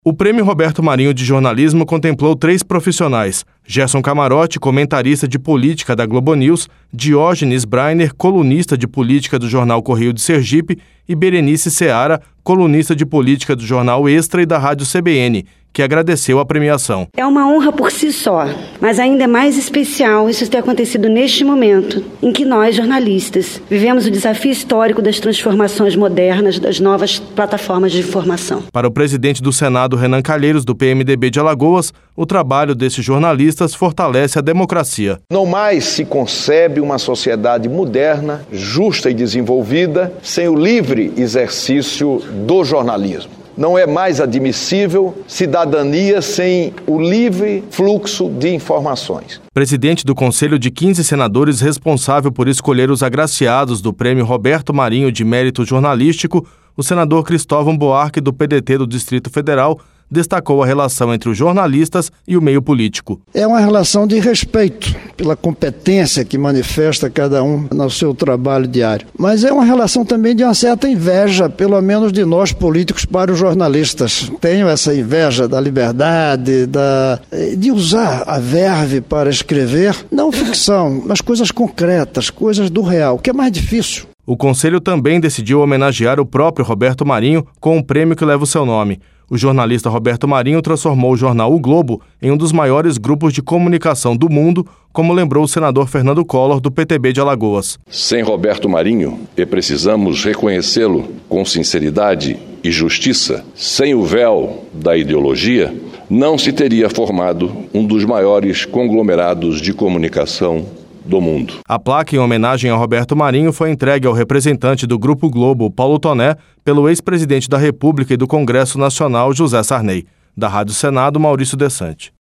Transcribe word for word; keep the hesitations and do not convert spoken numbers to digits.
O Prêmio Roberto Marinho de Jornalismo contemplou três profissionais: Gerson Camarote, comentarista de política da Globo News, Diógenes Brainer, colunista de política do jornal Correio de Sergipe, e Berenice Seara, colunista de política do jornal Extra e da Rádio C B N, que agradeceu a premiação. É uma honra por si só, mas ainda é mais especial isso ter acontecido neste momento em que nós, jornalistas, vivemos o desafio histórico das transformações modernas das novas plataformas de informação. Para o presidente do Senado, Renan Calheiros, do P M D B de Alagoas, o trabalho desses jornalistas fortalece a democracia. Não mais se concebe uma sociedade moderna, justa e desenvolvida sem o livre exercício do jornalismo. Não é mais admissível cidadania sem o livre fluxo de informações. Presidente do Conselho de quinze senadores responsável por escolher os agraciados do Prêmio Roberto Marinho de Mérito Jornalístico, o senador Cristóvão Buarque, do P D T do Distrito Federal, destacou a relação entre os jornalistas e o meio político. É uma relação de respeito pela competência que manifesta cada um no seu trabalho diário. Mas é uma relação também de uma certa inveja, pelo menos de nós políticos para os jornalistas. Tenho essa inveja da liberdade, da, de usar a verve para escrever, não ficção, mas coisas concretas, coisas do real, que é mais difícil. O Conselho também decidiu homenagear o próprio Roberto Marinho com um prêmio que leva o seu nome. O jornalista Roberto Marinho transformou o jornal O Globo em um dos maiores grupos de comunicação do mundo, como lembrou o senador Fernando Collor, do P T B de Alagoas. Sem Roberto Marinho, e precisamos reconhecê-lo com sinceridade e justiça, sem o véu da ideologia, não se teria formado um dos maiores conglomerados de comunicação do mundo. A placa em homenagem a Roberto Marinho foi entregue ao representante do Grupo Globo, Paulo Toné, pelo ex-presidente da República e do Congresso Nacional, José Sarney. Da Rádio Senado, Maurício Desante.